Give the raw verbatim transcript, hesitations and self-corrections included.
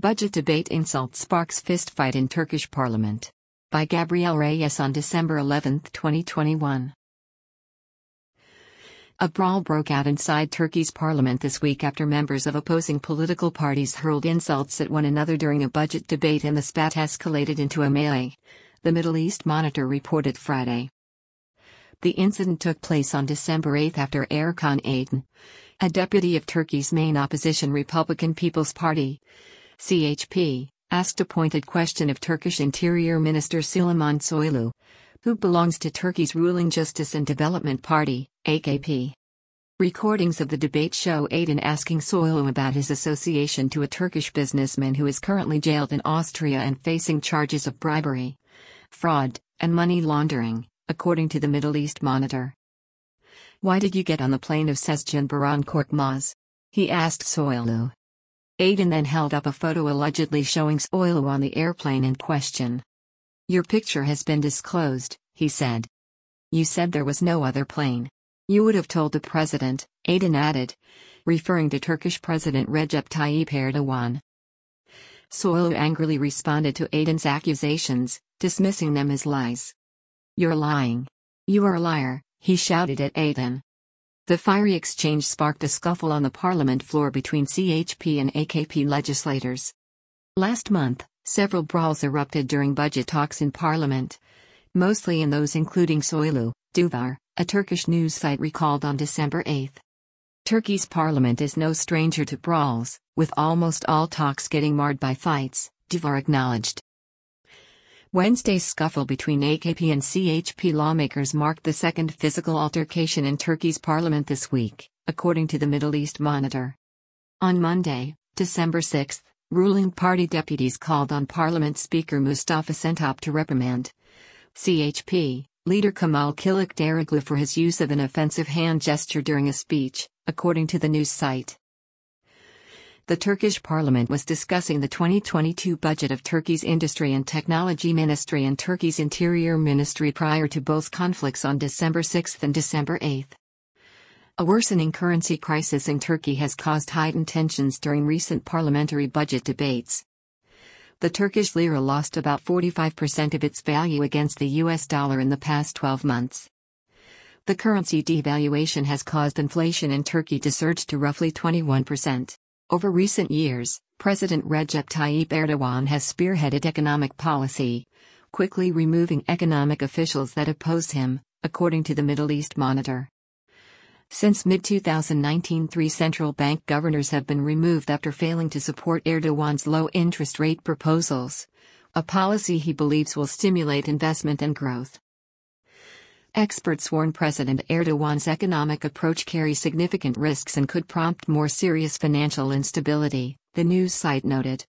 Budget debate insult sparks fistfight in Turkish parliament. By Gabriel Reyes on December eleventh, twenty twenty-one. A brawl broke out inside Turkey's parliament this week after members of opposing political parties hurled insults at one another during a budget debate, and the spat escalated into a melee, the Middle East Monitor reported Friday. The incident took place on December eighth after Erkan Aydin, a deputy of Turkey's main opposition Republican People's Party, C H P, asked a pointed question of Turkish Interior Minister Süleyman Soylu, who belongs to Turkey's ruling Justice and Development Party, A K P. Recordings of the debate show Aydin asking Soylu about his association to a Turkish businessman who is currently jailed in Austria and facing charges of bribery, fraud, and money laundering, according to the Middle East Monitor. "Why did you get on the plane of Sezgin Baran Korkmaz?" he asked Soylu. Aydin then held up a photo allegedly showing Soylu on the airplane in question. "Your picture has been disclosed," he said. "You said there was no other plane. You would have told the president," Aydin added, referring to Turkish President Recep Tayyip Erdogan. Soylu angrily responded to Aydin's accusations, dismissing them as lies. "You're lying. You are a liar," he shouted at Aydin. The fiery exchange sparked a scuffle on the parliament floor between C H P and A K P legislators. Last month, several brawls erupted during budget talks in parliament, mostly in those including Soylu, Duvar, a Turkish news site recalled on December eighth. Turkey's parliament is no stranger to brawls, with almost all talks getting marred by fights, Duvar acknowledged. Wednesday's scuffle between A K P and C H P lawmakers marked the second physical altercation in Turkey's parliament this week, according to the Middle East Monitor. On Monday, December sixth, ruling party deputies called on Parliament Speaker Mustafa Şentop to reprimand C H P leader Kemal Kılıçdaroğlu for his use of an offensive hand gesture during a speech, according to the news site. The Turkish parliament was discussing the twenty twenty-two budget of Turkey's Industry and Technology Ministry and Turkey's Interior Ministry prior to both conflicts on December sixth and December eighth. A worsening currency crisis in Turkey has caused heightened tensions during recent parliamentary budget debates. The Turkish lira lost about forty-five percent of its value against the U S dollar in the past twelve months. The currency devaluation has caused inflation in Turkey to surge to roughly twenty-one percent. Over recent years, President Recep Tayyip Erdogan has spearheaded economic policy, quickly removing economic officials that oppose him, according to the Middle East Monitor. Since mid twenty nineteen, three central bank governors have been removed after failing to support Erdogan's low-interest rate proposals, a policy he believes will stimulate investment and growth. Experts warn President Erdogan's economic approach carries significant risks and could prompt more serious financial instability, the news site noted.